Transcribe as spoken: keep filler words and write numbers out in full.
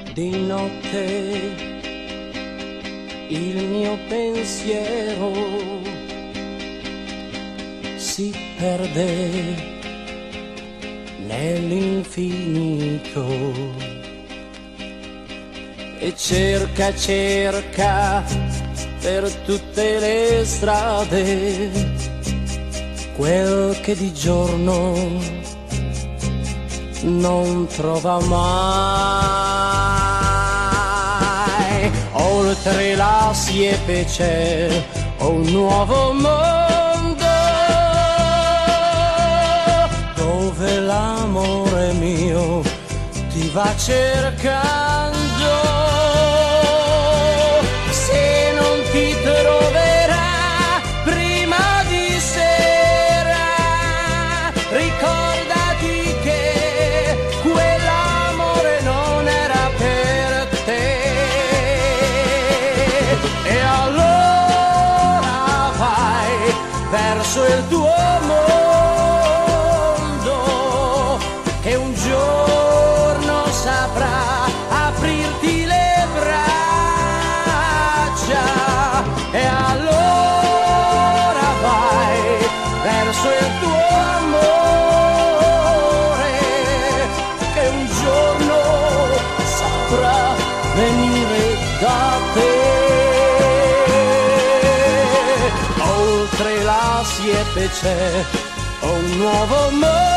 Di notte il mio pensiero si perde nell'infinito e cerca, cerca per tutte le strade quel che di giorno non trova mai. Oltre la siepe c'è un nuovo mondo dove l'amore mio ti va cercando. Se non ti troverà prima di sera, ricordati che quell'amore non era per te. E allora vai verso il tuo mondo che un giorno saprà aprirti le braccia. E allora vai verso il tuo amore che un giorno saprà venire da te. Oltre la siepe c'è un nuovo mondo